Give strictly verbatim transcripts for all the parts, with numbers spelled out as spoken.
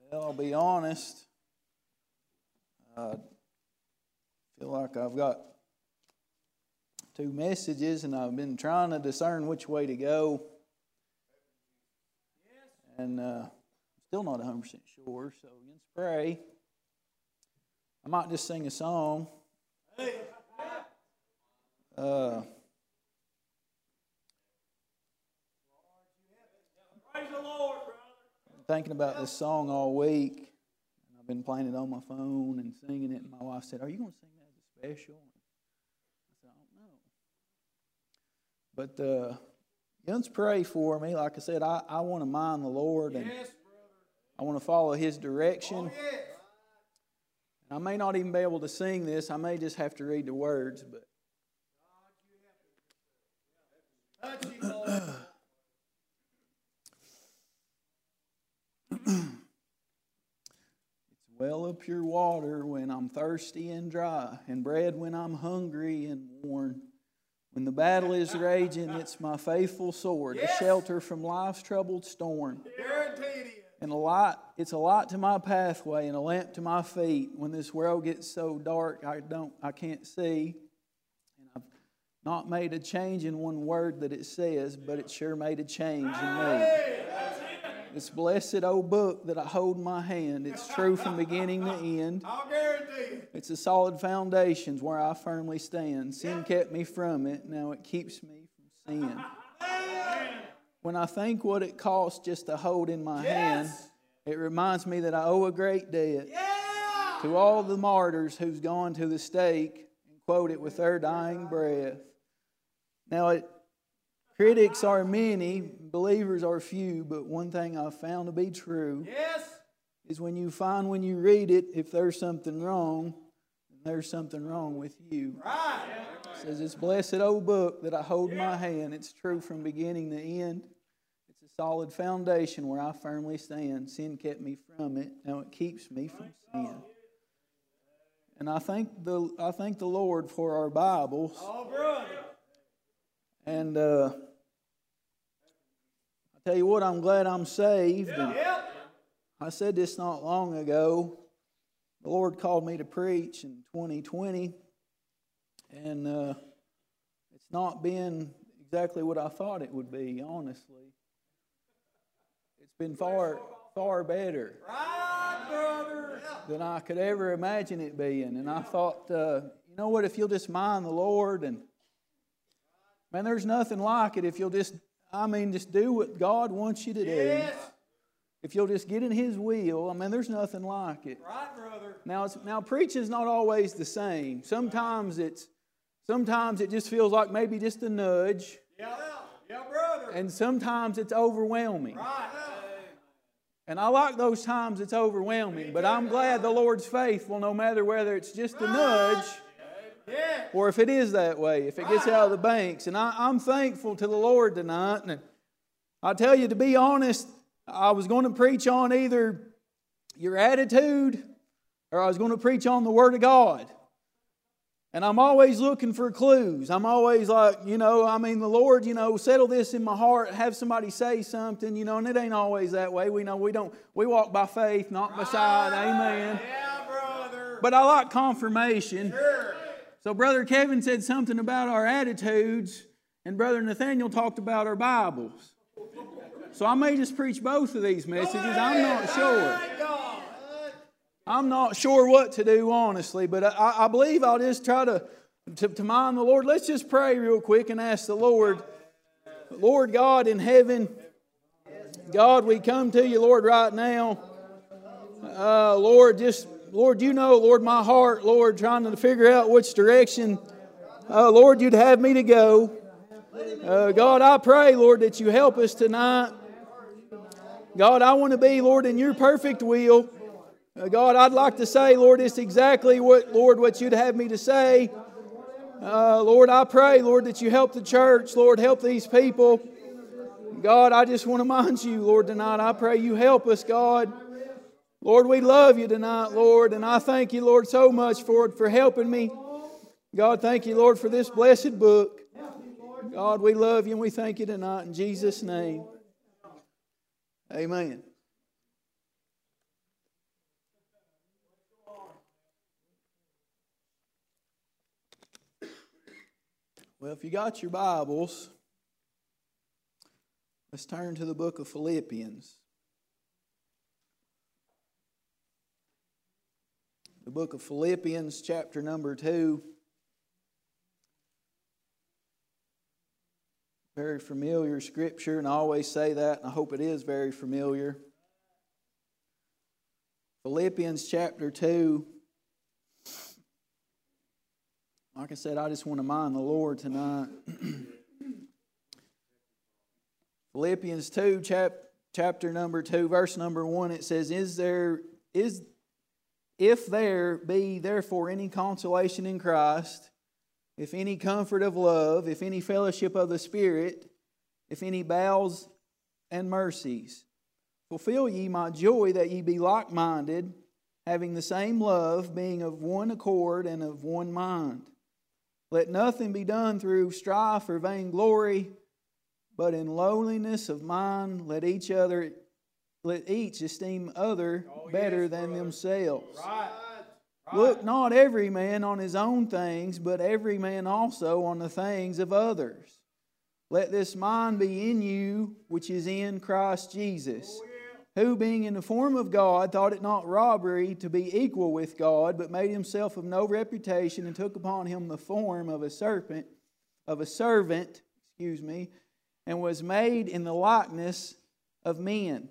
Well, I'll be honest. I feel like I've got two messages and I've been trying to discern which way to go. And uh, still not one hundred percent sure, so let's pray. I might just sing a song. Uh, Praise the Lord, brother. I'm thinking about this song all week. And I've been playing it on my phone and singing it. And my wife said, "Are you going to sing that as a special?" I said, "I don't know." But uh, let's pray for me. Like I said, I, I want to mind the Lord. And Yes, I want to follow His direction. Oh, yes. I may not even be able to sing this. I may just have to read the words. But Touch him, Lord. It's well of pure water when I'm thirsty and dry, and bread when I'm hungry and worn. When the battle is raging, it's my faithful sword, Yes. a shelter from life's troubled storm. Guaranteed it is. And a light, it's a light to my pathway and a lamp to my feet. When this world gets so dark, I don't, I can't see. And I've not made a change in one word that it says, but it sure made a change in me. Hey, that's it. This blessed old book that I hold in my hand, it's true from beginning to end. I'll guarantee it. It's a solid foundation where I firmly stand. Sin kept me from it, now it keeps me from sin. When I think what it costs just to hold in my Yes. hand, it reminds me that I owe a great debt Yeah. to all the martyrs who's gone to the stake and quote it with their dying breath. Now, it, critics are many, believers are few, but one thing I've found to be true Yes. is when you find when you read it, if there's something wrong, then there's something wrong with you. Right. It says, this blessed old book that I hold in my hand, it's true from beginning to end. It's a solid foundation where I firmly stand. Sin kept me from it. Now it keeps me from sin. And I thank the I thank the Lord for our Bibles. Oh, brother. And uh, I tell you what, I'm glad I'm saved. And Yep. I said this not long ago. The Lord called me to preach in twenty twenty. And uh, it's not been exactly what I thought it would be, honestly. It's been far, far better Right, brother. than I could ever imagine it being. And I thought, uh, you know what, if you'll just mind the Lord, and man, there's nothing like it if you'll just, I mean, just do what God wants you to do. Yes. If you'll just get in His will, I mean, there's nothing like it. Right, brother. Now, it's, now preaching's not always the same. Sometimes it's, sometimes it just feels like maybe just a nudge, Yeah. Yeah, brother. and sometimes it's overwhelming. Right. And I like those times it's overwhelming, but I'm glad the Lord's faithful no matter whether it's just a nudge Yeah. or if it is that way, if it gets out of the banks. And I, I'm thankful to the Lord tonight. And I tell you, to be honest, I was going to preach on either your attitude or I was going to preach on the Word of God. And I'm always looking for clues. I'm always like, you know, I mean, the Lord, you know, settle this in my heart, have somebody say something, you know, and it ain't always that way. We know we don't, we walk by faith, not by sight. Amen. Yeah, brother. But I like confirmation. Sure. So Brother Kevin said something about our attitudes, and Brother Nathaniel talked about our Bibles. So I may just preach both of these messages. I'm not sure. Right, God. I'm not sure what to do, honestly, but I, I believe I'll just try to, to, to mind the Lord. Let's just pray real quick and ask the Lord, Lord God in heaven, God, we come to you, Lord, right now. Uh, Lord, just, Lord, you know, Lord, my heart, Lord, trying to figure out which direction, uh, Lord, you'd have me to go. Uh, God, I pray, Lord, that you help us tonight. God, I want to be, Lord, in your perfect will. Uh, God, I'd like to say, Lord, it's exactly what, Lord, what you'd have me to say. Uh, Lord, I pray, Lord, that you help the church. Lord, help these people. God, I just want to mind you, Lord, tonight. I pray you help us, God. Lord, we love you tonight, Lord, and I thank you, Lord, so much for, for helping me. God, thank you, Lord, for this blessed book. God, we love you and we thank you tonight in Jesus' name. Amen. Well, if you got your Bibles, let's turn to the book of Philippians. The book of Philippians, chapter number two. Very familiar scripture, and I always say that, and I hope it is very familiar. Philippians chapter two. Like I said, I just want to mind the Lord tonight. Philippians two, chap, chapter number two, verse number one, it says, Is there, is, if there be therefore any consolation in Christ, if any comfort of love, if any fellowship of the Spirit, if any bowels and mercies, fulfill ye my joy that ye be like-minded, having the same love, being of one accord and of one mind. Let nothing be done through strife or vainglory, but in lowliness of mind let each other, let each esteem other oh, better yes, than brother. themselves. Right. Right. Look not every man on his own things, but every man also on the things of others. Let this mind be in you, which is in Christ Jesus, oh, yeah. who being in the form of God thought it not robbery to be equal with God, but made himself of no reputation, and took upon him the form of a serpent, of a servant, excuse me, and was made in the likeness of men.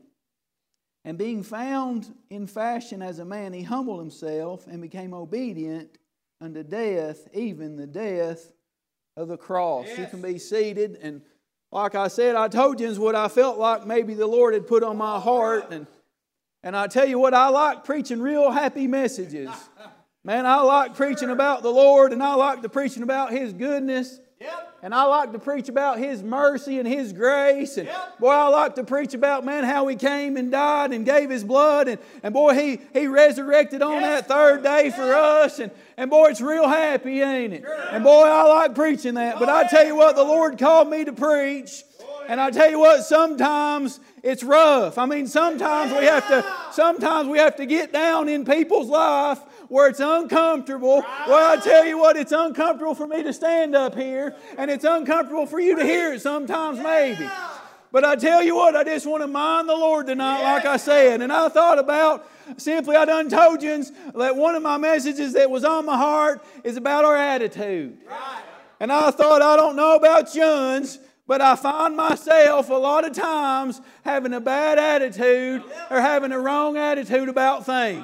And being found in fashion as a man, he humbled himself and became obedient unto death, even the death of the cross. Yes. You can be seated. And like I said, I told you what I felt like maybe the Lord had put on my heart. And, and I tell you what, I like preaching real happy messages. Man, I like preaching about the Lord, and I like to preaching about His goodness. Yep. And I like to preach about His mercy and His grace. And yep. boy, I like to preach about, man, how He came and died and gave His blood. And, and boy, He, he resurrected on yes. that third day yes. for us. And, and boy, it's real happy, ain't it? Sure. And boy, I like preaching that. But I tell you what, the Lord called me to preach. And I tell you what, sometimes it's rough. I mean, sometimes we have to, sometimes we have to get down in people's life where it's uncomfortable. Well, I tell you what, it's uncomfortable for me to stand up here, and it's uncomfortable for you to hear it sometimes maybe. But I tell you what, I just want to mind the Lord tonight, like I said. And I thought about, simply I done told you that one of my messages that was on my heart is about our attitude. And I thought, I don't know about yuns, but I find myself a lot of times having a bad attitude or having a wrong attitude about things.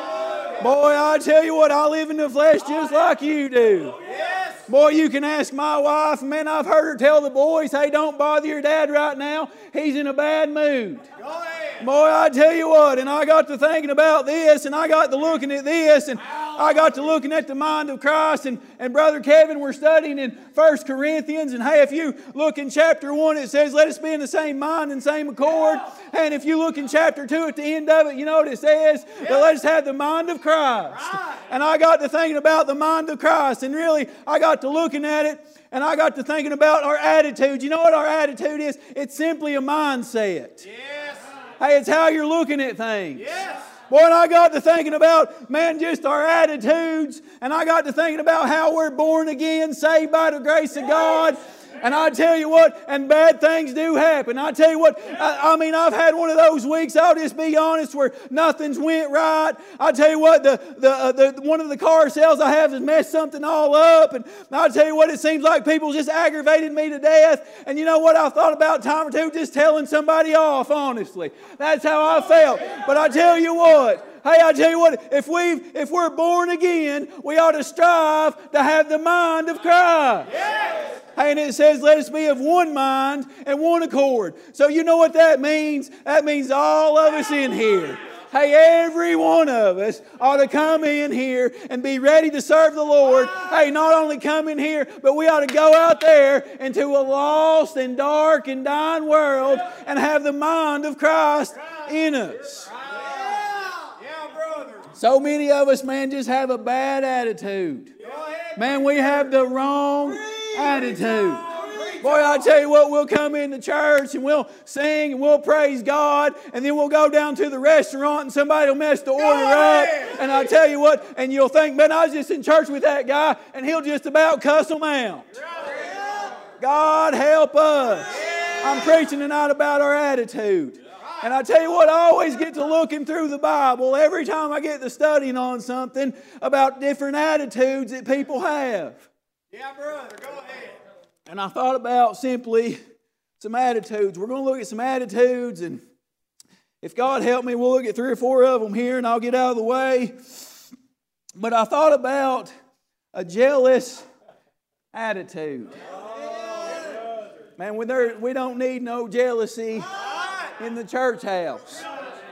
Boy, I tell you what, I live in the flesh just like you do. Boy, you can ask my wife. Man, I've heard her tell the boys, hey, don't bother your dad right now. He's in a bad mood. Boy, I tell you what, and I got to thinking about this, and I got to looking at this, and I got to looking at the mind of Christ. And, and Brother Kevin, we're studying in First Corinthians. And hey, if you look in chapter one, it says, let us be in the same mind and same accord. And if you look in chapter two at the end of it, you know what it says? That let us have the mind of Christ. And I got to thinking about the mind of Christ. And really, I got to looking at it, and I got to thinking about our attitude. You know what our attitude is? It's simply a mindset. Yes. Hey, it's how you're looking at things. Yes. Boy, and I got to thinking about, man, just our attitudes. And I got to thinking about how we're born again, saved by the grace of God. And I tell you what, and bad things do happen. I tell you what, I, I mean, I've had one of those weeks, I'll just be honest, where nothing's went right. I tell you what, the, the, uh, the one of the car sales I have has messed something all up. And I tell you what, it seems like people just aggravated me to death. And you know what, I thought about a time or two just telling somebody off, honestly. That's how I felt. But I tell you what, hey, I tell you what, if we if we're born again, we ought to strive to have the mind of Christ. Yes. Hey, and it says, let us be of one mind and one accord. So you know what that means? That means all of us in here. Hey, every one of us ought to come in here and be ready to serve the Lord. Hey, not only come in here, but we ought to go out there into a lost and dark and dying world and have the mind of Christ in us. So many of us, man, just have a bad attitude. Man, we have the wrong attitude. Boy, I tell you what, we'll come into church and we'll sing and we'll praise God, and then we'll go down to the restaurant and somebody will mess the order up. And I tell you what, and you'll think, man, I was just in church with that guy, and he'll just about cuss them out. God help us. I'm preaching tonight about our attitude. And I tell you what, I always get to looking through the Bible every time I get to studying on something about different attitudes that people have. Yeah, brother, go ahead. And I thought about simply some attitudes. We're going to look at some attitudes, and if God help me, we'll look at three or four of them here, and I'll get out of the way. But I thought about a jealous attitude. Man, we, there, we don't need no jealousy in the church house.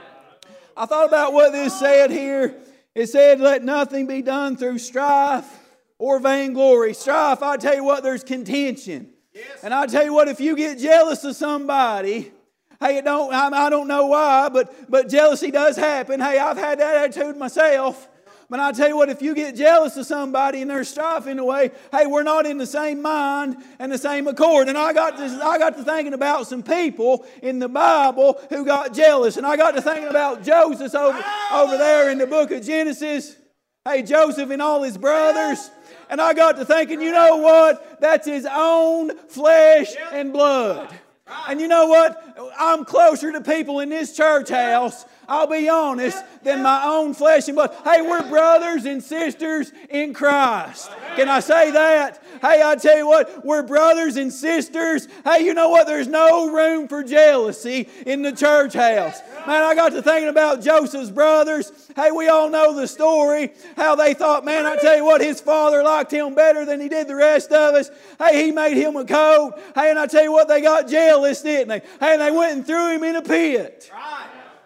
I thought about what this said here. It said, let nothing be done through strife or vainglory. Strife, I tell you what, there's contention. Yes. And I tell you what, if you get jealous of somebody, hey, it don't, I, I don't know why, but, but jealousy does happen. Hey, I've had that attitude myself. But I tell you what, if you get jealous of somebody and there's strife in the way, hey, we're not in the same mind and the same accord. And I got to, I got to thinking about some people in the Bible who got jealous. And I got to thinking about Joseph over, over there in the book of Genesis. Hey, Joseph and all his brothers. And I got to thinking, you know what? That's his own flesh and blood. And you know what? I'm closer to people in this church house, I'll be honest, than my own flesh and blood. Hey, we're brothers and sisters in Christ. Can I say that? Hey, I tell you what, we're brothers and sisters. Hey, you know what? There's no room for jealousy in the church house. Man, I got to thinking about Joseph's brothers. Hey, we all know the story, how they thought, man, I tell you what, his father liked him better than he did the rest of us. Hey, he made him a coat. Hey, and I tell you what, they got jealous, didn't they? Hey, and they went and threw him in a pit. Right.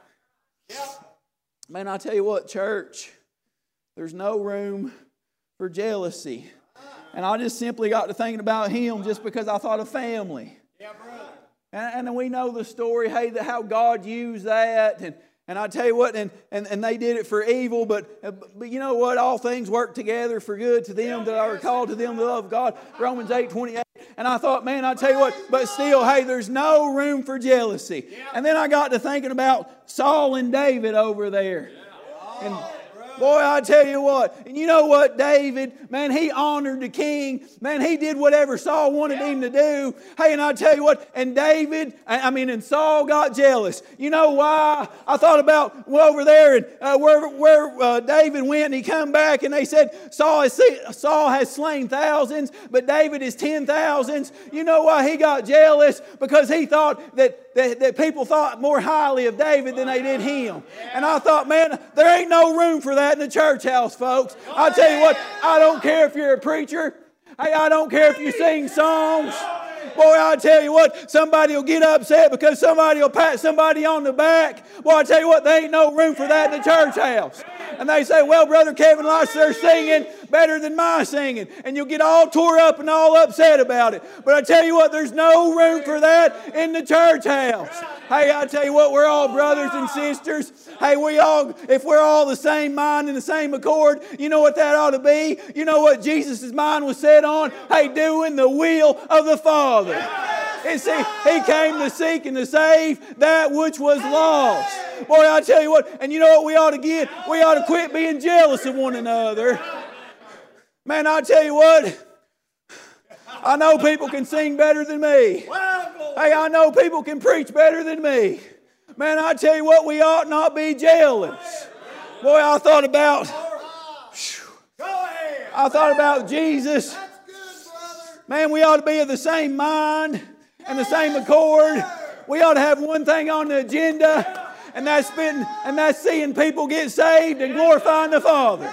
Yep. Man, I tell you what, church, there's no room for jealousy. And I just simply got to thinking about him just because I thought of family. Yeah, brother. And, and we know the story, hey, the, how God used that. And, and I tell you what, and, and, and they did it for evil, but, but you know what? All things work together for good to them that are called to them that love God. Romans eight twenty-eight. And I thought, man, I tell you what, but still, hey, there's no room for jealousy. And then I got to thinking about Saul and David over there. And boy, I tell you what, and you know what, David, man, he honored the king. Man, he did whatever Saul wanted him to do. Hey, and I tell you what, and David, I mean, and Saul got jealous. You know why? I thought about well, over there and uh, where, where uh, David went, and he come back, and they said, Saul has, Saul has slain thousands, but David is ten thousands. You know why he got jealous? Because he thought that, that, that people thought more highly of David than they did him. And I thought, man, there ain't no room for that in the church house, folks. I tell you what, I don't care if you're a preacher. Hey, I don't care if you sing songs. Boy, I tell you what, somebody will get upset because somebody will pat somebody on the back. Boy, I tell you what, there ain't no room for that in the church house. And they say, well, Brother Kevin likes their singing better than my singing. And you'll get all tore up and all upset about it. But I tell you what, there's no room for that in the church house. Hey, I tell you what, we're all brothers and sisters. Hey, we all, if we're all the same mind and the same accord, you know what that ought to be? You know what Jesus' mind was set on? Hey, doing the will of the Father. And see, He came to seek and to save that which was lost. Boy, I tell you what, and you know what we ought to get? We ought to quit being jealous of one another. Man, I tell you what, I know people can sing better than me. Hey, I know people can preach better than me. Man, I tell you what, we ought not be jealous. Boy, I thought about, I thought about Jesus. Man, we ought to be of the same mind and the same accord. We ought to have one thing on the agenda, and that's been, and that's seeing people get saved and glorifying the Father.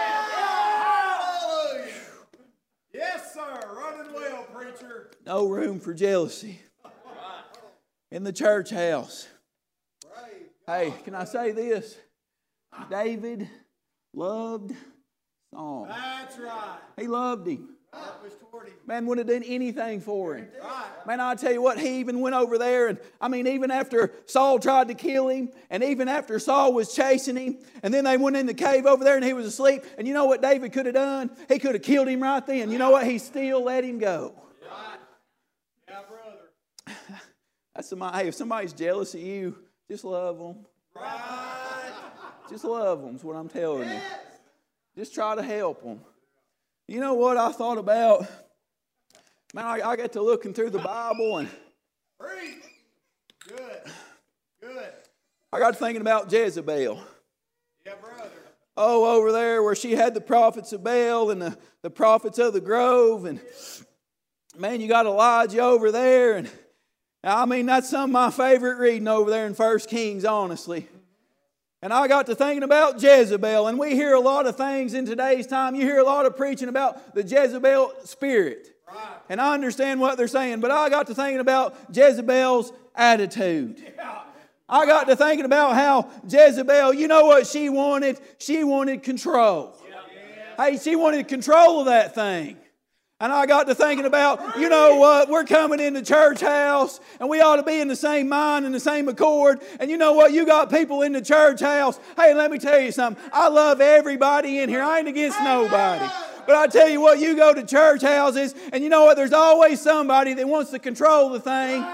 Yes, sir. Running well, preacher. No room for jealousy in the church house. Hey, can I say this? David loved Saul. That's right. He loved him. That was toward him. Man would have done anything for him. Right. Man, I'll tell you what, he even went over there, and I mean, even after Saul tried to kill him, and even after Saul was chasing him, and then they went in the cave over there and he was asleep, and you know what David could have done? He could have killed him right then. You know what? He still let him go. Right. Yeah, brother. That's somebody, hey, if somebody's jealous of you, just love them. Right. Just love them is what I'm telling you. Just try to help them. You know what I thought about? Man, I, I got to looking through the Bible and Preach. Good. Good. I got to thinking about Jezebel. Yeah, brother. Oh, over there where she had the prophets of Baal and the, the prophets of the grove. And man, you got Elijah over there. And I mean, that's some of my favorite reading over there in First Kings, honestly. And I got to thinking about Jezebel. And we hear a lot of things in today's time. You hear a lot of preaching about the Jezebel spirit. Right. And I understand what they're saying. But I got to thinking about Jezebel's attitude. Yeah. I got to thinking about how Jezebel, you know what she wanted? She wanted control. Yeah. Hey, she wanted control of that thing. And I got to thinking about, you know what, we're coming into church house and we ought to be in the same mind and the same accord. And you know what, you got people in the church house. Hey, let me tell you something. I love everybody in here. I ain't against nobody. But I tell you what, you go to church houses and you know what, there's always somebody that wants to control the thing.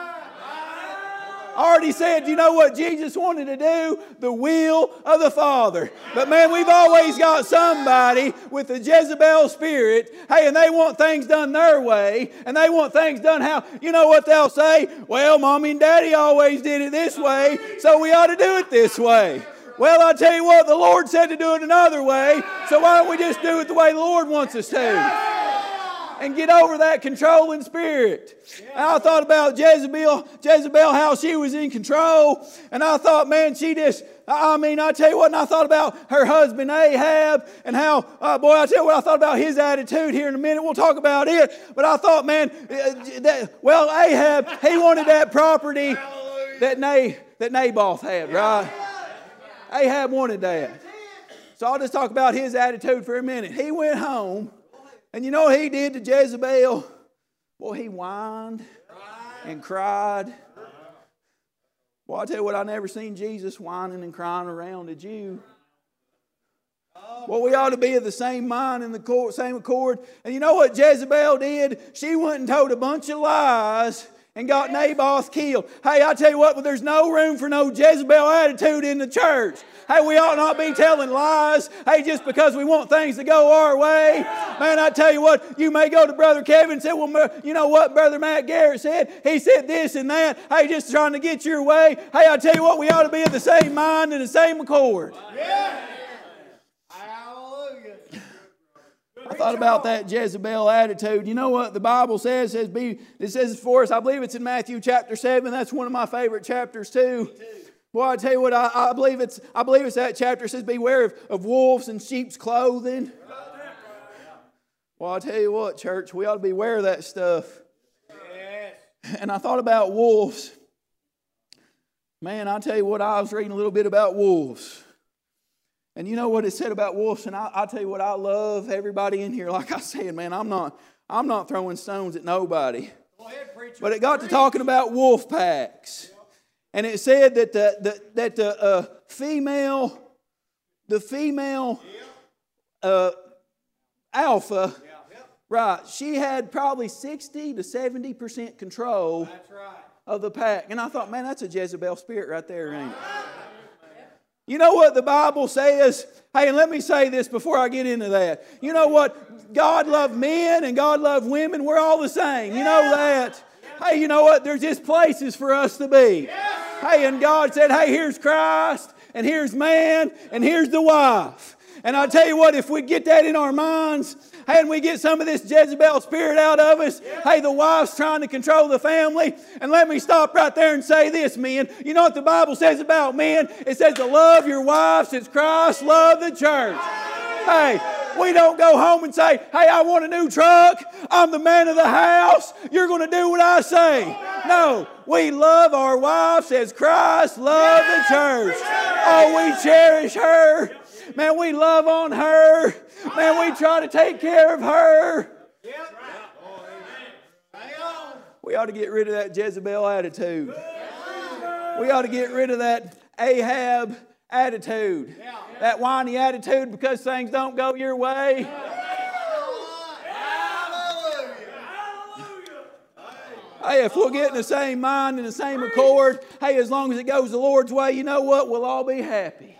I already said, you know what Jesus wanted to do? The will of the Father. But man, we've always got somebody with the Jezebel spirit. Hey, and they want things done their way. And they want things done how? You know what they'll say? Well, Mommy and Daddy always did it this way, so we ought to do it this way. Well, I tell you what, the Lord said to do it another way, so why don't we just do it the way the Lord wants us to? And get over that controlling spirit. And I thought about Jezebel, Jezebel, how she was in control. And I thought, man, she just, I mean, I tell you what, and I thought about her husband Ahab and how, uh, boy, I tell you what, I thought about his attitude here in a minute. We'll talk about it. But I thought, man, uh, that, well, Ahab, he wanted that property that, Na, that Naboth had, right? Ahab wanted that. So I'll just talk about his attitude for a minute. He went home. And you know what he did to Jezebel? Boy, he whined and cried. Boy, I tell you what, I never seen Jesus whining and crying around, did you? Well, we ought to be of the same mind and the same accord. And you know what Jezebel did? She went and told a bunch of lies and got Naboth killed. Hey, I tell you what, well, there's no room for no Jezebel attitude in the church. Hey, we ought not be telling lies. Hey, just because we want things to go our way. Man, I tell you what, you may go to Brother Kevin and say, well, you know what Brother Matt Garrett said? He said this and that. Hey, just trying to get your way. Hey, I tell you what, we ought to be of the same mind and the same accord. Yeah. Hallelujah. I thought about that Jezebel attitude. You know what the Bible says? It says, be, it says for us, I believe it's in Matthew chapter seven. That's one of my favorite chapters too. Boy, I tell you what, I, I believe it's I believe it's that chapter. It says, beware of, of wolves in sheep's clothing. Well, I tell you what, church, we ought to beware of that stuff. Yes. And I thought about wolves. Man, I tell you what, I was reading a little bit about wolves. And you know what it said about wolves? And I, I tell you what, I love everybody in here. Like I said, man, I'm not I'm not throwing stones at nobody. Go ahead, preacher. But it got to talking about wolf packs. And it said that the, the that the uh, female, the female uh, alpha, right? She had probably sixty to seventy percent control That's right. of the pack. And I thought, man, that's a Jezebel spirit right there, ain't it? You know what the Bible says? Hey, and let me say this before I get into that. You know what? God loved men and God loved women. We're all the same. You know that. Hey, you know what? There's just places for us to be. Hey, and God said, hey, here's Christ, and here's man, and here's the wife. And I tell you what, if we get that in our minds, hey, and we get some of this Jezebel spirit out of us, hey, the wife's trying to control the family. And let me stop right there and say this, men. You know what the Bible says about men? It says to love your wives as Christ loved the church. Hey, we don't go home and say, hey, I want a new truck. I'm the man of the house. You're going to do what I say. No, we love our wives as Christ loved the church. Oh, we cherish her. Man, we love on her. Man, we try to take care of her. We ought to get rid of that Jezebel attitude. We ought to get rid of that Ahab attitude. That whiny attitude because things don't go your way. Hey, if we'll get in the same mind and the same accord, hey, as long as it goes the Lord's way, you know what? We'll all be happy.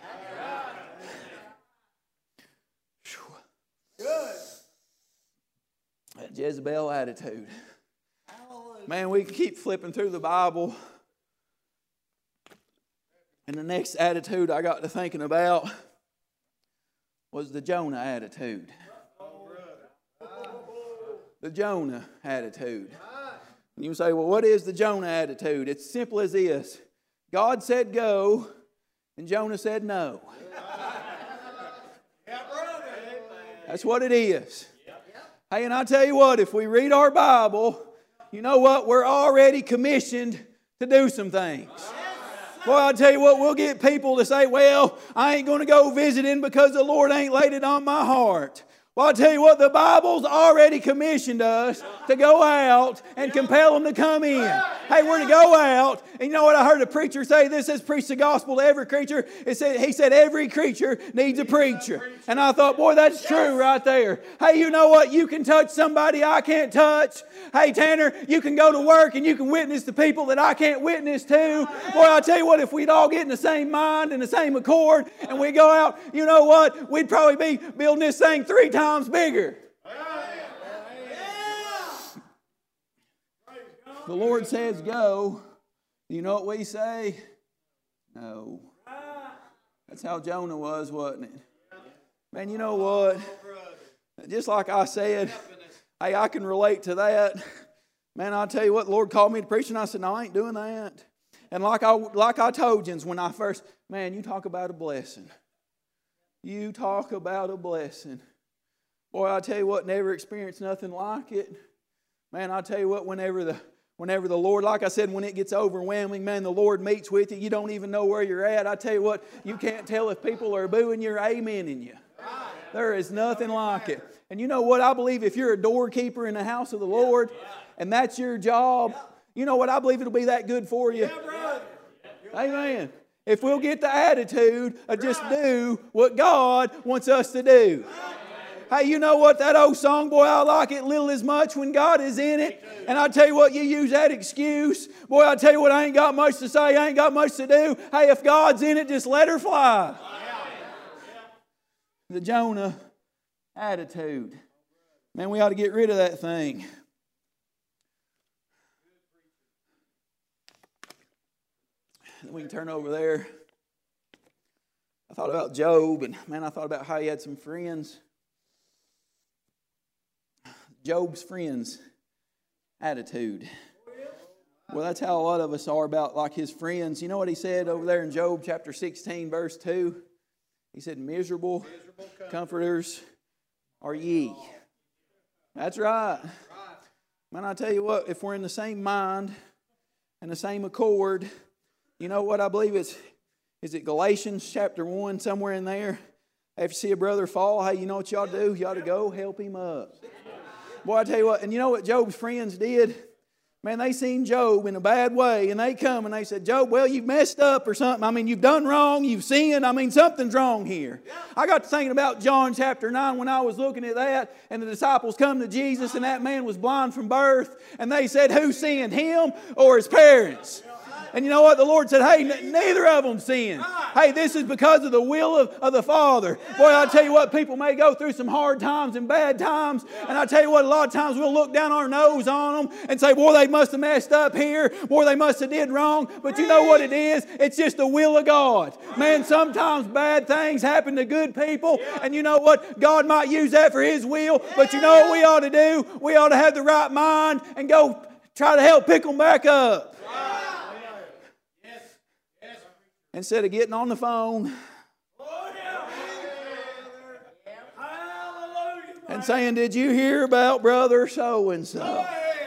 Good. That Jezebel attitude. Man, we can keep flipping through the Bible. And the next attitude I got to thinking about was the Jonah attitude. The Jonah attitude. And you say, well, what is the Jonah attitude? It's simple as this. God said go, and Jonah said no. That's what it is. Hey, and I tell you what, if we read our Bible, you know what? We're already commissioned to do some things. Boy, I'll tell you what, we'll get people to say, well, I ain't going to go visiting because the Lord ain't laid it on my heart. Well, I'll tell you what, the Bible's already commissioned us to go out and compel them to come in. Hey, we're to go out. And you know what I heard a preacher say? This says preach the gospel to every creature. It said, he said every creature needs a preacher. And I thought, boy, that's true right there. Hey, you know what? You can touch somebody I can't touch. Hey, Tanner, you can go to work and you can witness to people that I can't witness to. Boy, I'll tell you what, if we'd all get in the same mind and the same accord and we go out, you know what? We'd probably be building this thing three times bigger. The Lord says go. You know what we say? No. That's how Jonah was, wasn't it? Man, you know what? Just like I said, hey, I can relate to that. Man, I'll tell you what, the Lord called me to preach, and I said, no, I ain't doing that. And like I, like I told you when I first, man, you talk about a blessing. You talk about a blessing. Boy, I'll tell you what, never experienced nothing like it. Man, I'll tell you what, whenever the whenever the Lord, like I said, when it gets overwhelming, man, the Lord meets with you. You don't even know where you're at. I tell you what, you can't tell if people are booing you or amening you. There is nothing like it. And you know what? I believe if you're a doorkeeper in the house of the Lord, and that's your job, you know what? I believe it'll be that good for you. Amen. If we'll get the attitude of just do what God wants us to do. Hey, you know what? That old song, boy, I like it little as much when God is in it. And I tell you what, you use that excuse. Boy, I tell you what, I ain't got much to say. I ain't got much to do. Hey, if God's in it, just let her fly. The Jonah attitude. Man, we ought to get rid of that thing. We can turn over there. I thought about Job, and man, I thought about how he had some friends. Job's friends' attitude. Well, that's how a lot of us are about like his friends. You know what he said over there in Job chapter sixteen, verse two? He said, miserable, miserable comforters are ye. That's right. Man, I tell you what, if we're in the same mind and the same accord, you know what I believe it's, is it Galatians chapter one, somewhere in there? If you see a brother fall, hey, you know what you ought to do? You ought to go help him up. Boy, I tell you what, and you know what Job's friends did? Man, they seen Job in a bad way, and they come and they said, Job, well, you've messed up or something. I mean, you've done wrong, you've sinned. I mean, something's wrong here. I got to thinking about John chapter nine when I was looking at that, and the disciples come to Jesus, and that man was blind from birth, and they said, who sinned, him or his parents? And you know what? The Lord said, hey, n- neither of them sinned. Hey, this is because of the will of, of the Father. Boy, I tell you what, people may go through some hard times and bad times. And I tell you what, a lot of times we'll look down our nose on them and say, boy, they must have messed up here. Boy, they must have did wrong. But you know what it is? It's just the will of God. Man, sometimes bad things happen to good people. And you know what? God might use that for His will. But you know what we ought to do? We ought to have the right mind and go try to help pick them back up. Instead of getting on the phone and saying, did you hear about brother so-and-so?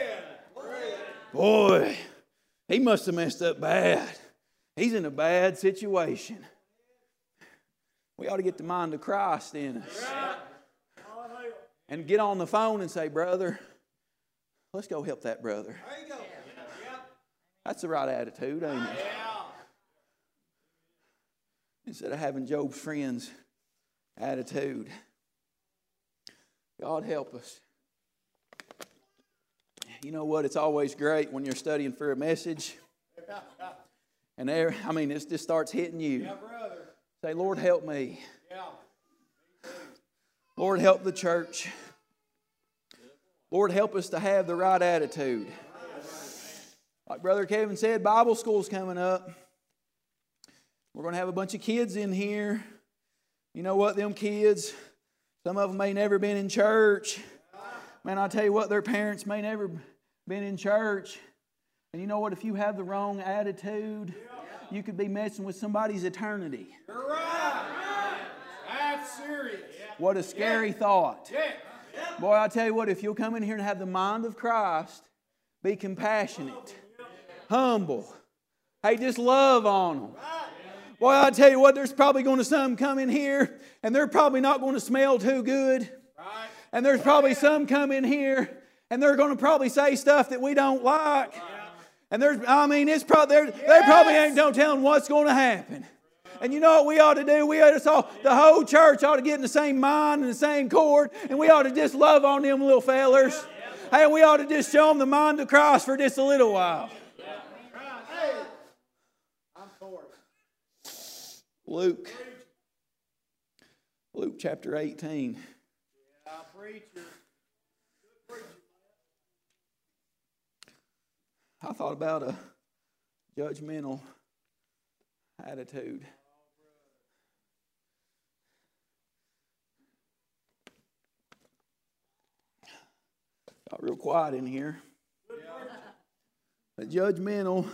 Boy, he must have messed up bad. He's in a bad situation. We ought to get the mind of Christ in us. And get on the phone and say, brother, let's go help that brother. That's the right attitude, ain't it? Instead of having Job's friends' attitude. God help us. You know what? It's always great when you're studying for a message. And there, I mean, it just starts hitting you. Yeah, brother. Say, Lord, help me. Yeah. Lord, help the church. Lord, help us to have the right attitude. Like Brother Kevin said, Bible school's coming up. We're going to have a bunch of kids in here. You know what, them kids, some of them may never been in church. Man, I tell you what, their parents may never been in church. And you know what, if you have the wrong attitude, you could be messing with somebody's eternity. You're right. That's serious. What a scary Yeah. thought. Yeah. Boy, I tell you what, if you'll come in here and have the mind of Christ, be compassionate, humble, hey, just love on them. Boy, I tell you what, there's probably going to some come in here and they're probably not going to smell too good. And there's probably some come in here and they're going to probably say stuff that we don't like. And there's, I mean, it's probably, they probably ain't no telling what's going to happen. And you know what we ought to do? We ought to, so the whole church ought to get in the same mind and the same chord, and we ought to just love on them little fellers. Hey, we ought to just show them the mind of Christ for just a little while. Luke, Luke chapter eighteen. I thought about a judgmental attitude. Got real quiet in here. A judgmental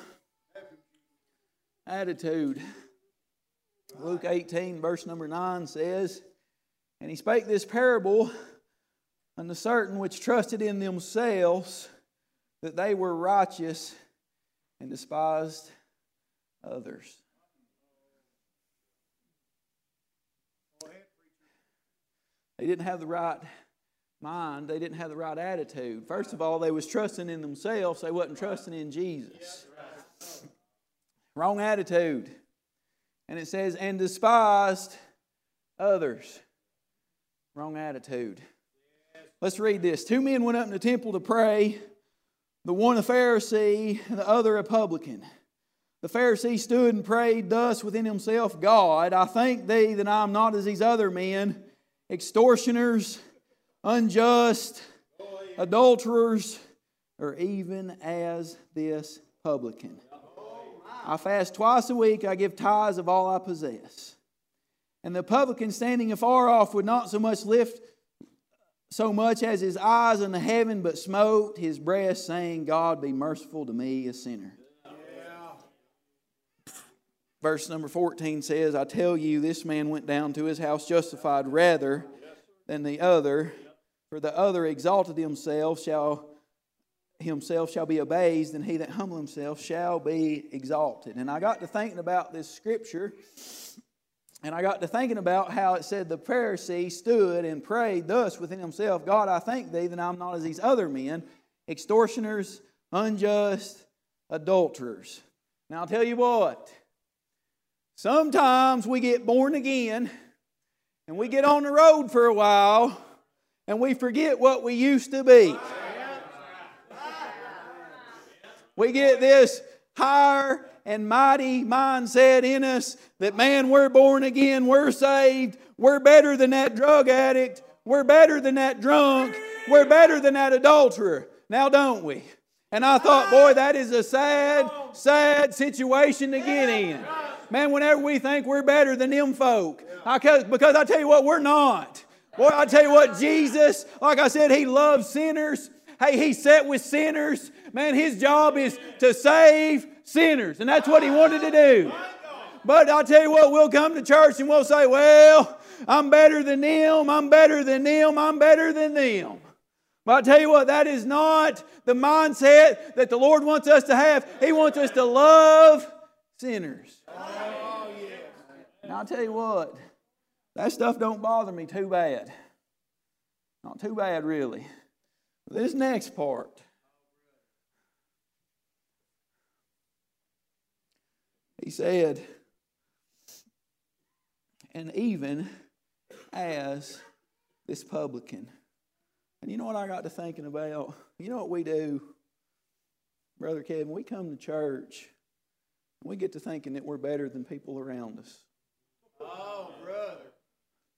attitude. Luke eighteen, verse number nine says, "And he spake this parable unto certain which trusted in themselves that they were righteous and despised others." They didn't have the right mind. They didn't have the right attitude. First of all, they was trusting in themselves. They wasn't trusting in Jesus. Wrong attitude. And it says, and despised others. Wrong attitude. Let's read this. Two men went up in the temple to pray, the one a Pharisee and the other a publican. The Pharisee stood and prayed thus within himself, God, I thank thee that I am not as these other men, extortioners, unjust, adulterers, or even as this publican. I fast twice a week, I give tithes of all I possess. And the publican standing afar off would not so much lift so much as his eyes unto heaven, but smote his breast, saying, God, be merciful to me, a sinner. Yeah. Verse number fourteen says, I tell you, this man went down to his house justified rather than the other. For the other exalted himself shall himself shall be abased, and he that humble himself shall be exalted. And I got to thinking about this scripture, and I got to thinking about how it said the Pharisee stood and prayed thus within himself, God, I thank thee that I'm not as these other men, extortioners, unjust, adulterers. Now I'll tell you what, sometimes we get born again, and we get on the road for a while, and we forget what we used to be. We get this higher and mighty mindset in us that, man, we're born again, we're saved, we're better than that drug addict, we're better than that drunk, we're better than that adulterer. Now, don't we? And I thought, boy, that is a sad, sad situation to get in. Man, whenever we think we're better than them folk, I, because I tell you what, we're not. Boy, I tell you what, Jesus, like I said, He loves sinners. Hey, He sat with sinners. Man, His job is to save sinners. And that's what He wanted to do. But I'll tell you what, we'll come to church and we'll say, well, I'm better than them, I'm better than them, I'm better than them. But I'll tell you what, that is not the mindset that the Lord wants us to have. He wants us to love sinners. And I'll tell you what, that stuff don't bother me too bad. Not too bad, really. This next part. He said, and even as this publican. And you know what I got to thinking about? You know what we do, Brother Kevin? We come to church, and we get to thinking that we're better than people around us. Oh, brother.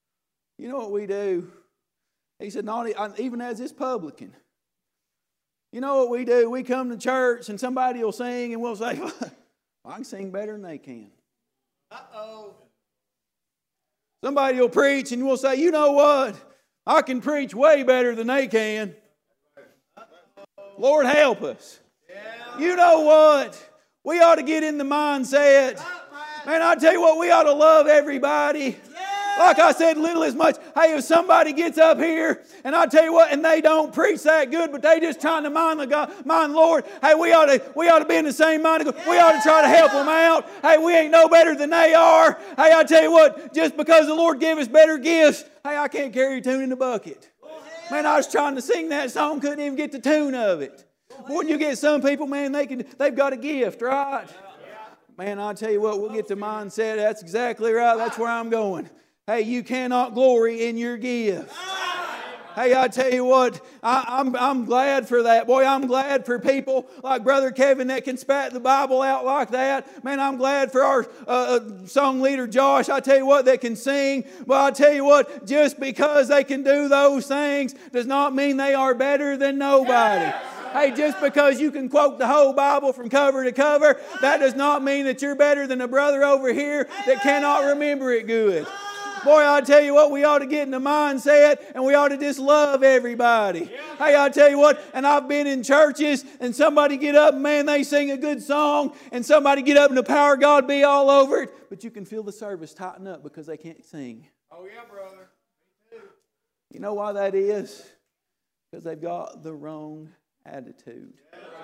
You know what we do? He said, not even as this publican. You know what we do? We come to church and somebody will sing and we'll say, well, I can sing better than they can. Uh-oh. Somebody will preach and we'll say, you know what? I can preach way better than they can. Lord help us. You know what? We ought to get in the mindset. Man, I tell you what, we ought to love everybody. Like I said, little as much. Hey, if somebody gets up here and I tell you what, and they don't preach that good, but they just trying to mind the God, mind the Lord. Hey, we ought to we ought to be in the same mind. We ought to try to help them out. Hey, we ain't no better than they are. Hey, I tell you what, just because the Lord gave us better gifts, hey, I can't carry a tune in the bucket. Man, I was trying to sing that song, couldn't even get the tune of it. Wouldn't you get some people, man, they can they've got a gift, right? Man, I tell you what, we'll get the mindset. That's exactly right. That's where I'm going. Hey, you cannot glory in your gift. Hey, I tell you what, I, I'm, I'm glad for that. Boy, I'm glad for people like Brother Kevin that can spat the Bible out like that. Man, I'm glad for our uh, song leader Josh, I tell you what, that can sing. But I tell you what, just because they can do those things does not mean they are better than nobody. Hey, just because you can quote the whole Bible from cover to cover, that does not mean that you're better than a brother over here that cannot remember it good. Boy, I tell you what, we ought to get in the mindset and we ought to just love everybody. Hey, I tell you what, and I've been in churches and somebody get up and man, they sing a good song and somebody get up and the power of God be all over it. But you can feel the service tighten up because they can't sing. Oh yeah, brother. Me too. You know why that is? Because they've got the wrong attitude.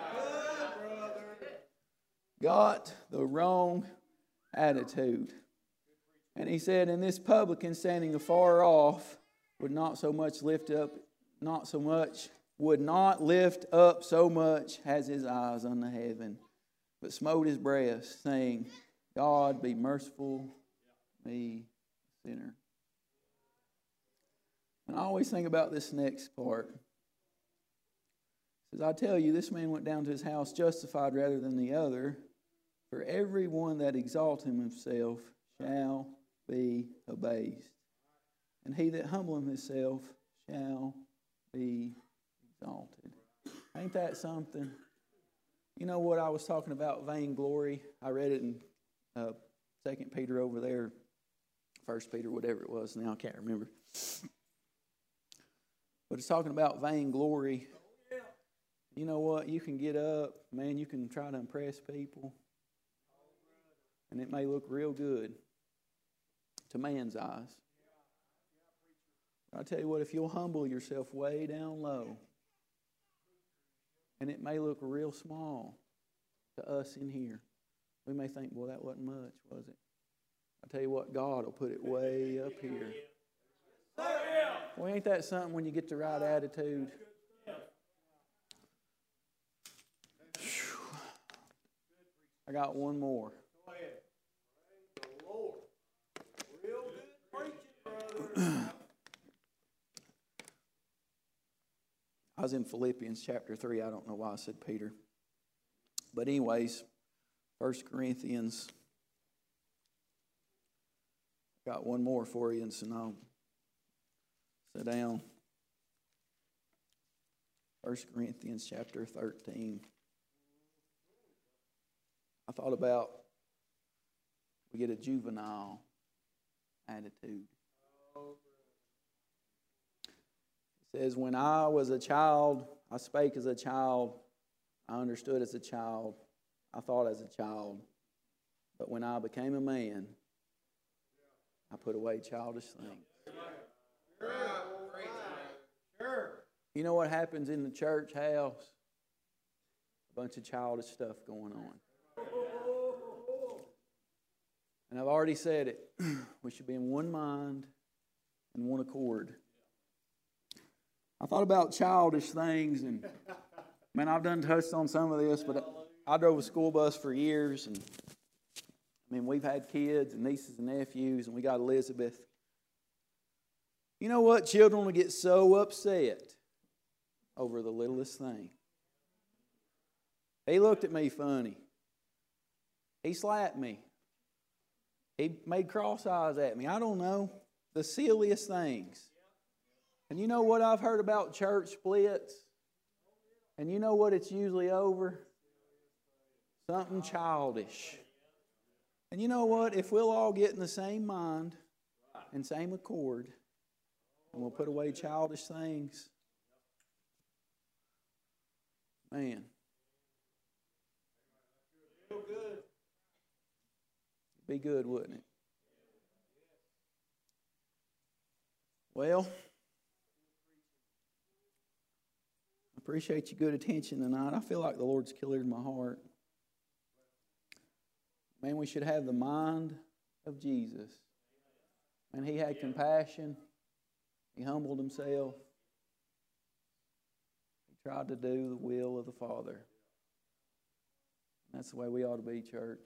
Got the wrong attitude. And he said, and this publican standing afar off would not so much lift up, not so much, would not lift up so much as his eyes unto heaven, but smote his breast, saying, God be merciful to me, sinner. And I always think about this next part. It says, I tell you, this man went down to his house justified rather than the other, for every one that exalts himself shall be abased, and he that humbleth himself shall be exalted. Ain't that something? You know what I was talking about, vainglory? I read it in uh, Second Peter over there, First Peter, whatever it was. Now I can't remember. But it's talking about vainglory. You know what? You can get up, man. You can try to impress people, and it may look real good to man's eyes. I'll tell you what, if you'll humble yourself way down low, and it may look real small to us in here, we may think, well, that wasn't much, was it? I'll tell you what, God will put it way up here. Well, ain't that something when you get the right attitude? Whew. I got one more. I was in Philippians chapter three. I don't know why I said Peter. But anyways, First Corinthians. Got one more for you, and so now sit down. First Corinthians chapter thirteen. I thought about we get a juvenile attitude. It says, when I was a child, I spake as a child, I understood as a child, I thought as a child. But when I became a man, I put away childish things. You know what happens in the church house? A bunch of childish stuff going on. And I've already said it. We should be in one mind and one accord. I thought about childish things, and man, I've done touched on some of this, but I drove a school bus for years, and I mean, we've had kids and nieces and nephews, and we got Elizabeth. You know what? Children will get so upset over the littlest thing. He looked at me funny. He slapped me. He made cross eyes at me. I don't know. The silliest things. And you know what I've heard about church splits? And you know what it's usually over? Something childish. And you know what? If we'll all get in the same mind and same accord, and we'll put away childish things, man. Be good, wouldn't it? Well, I appreciate your good attention tonight. I feel like the Lord's cleared my heart. Man, we should have the mind of Jesus. And He had compassion. He humbled Himself. He tried to do the will of the Father. That's the way we ought to be, church.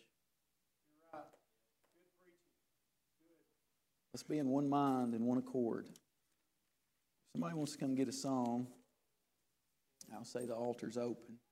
Let's be in one mind and one accord. If somebody wants to come get a song, I'll say the altar's open.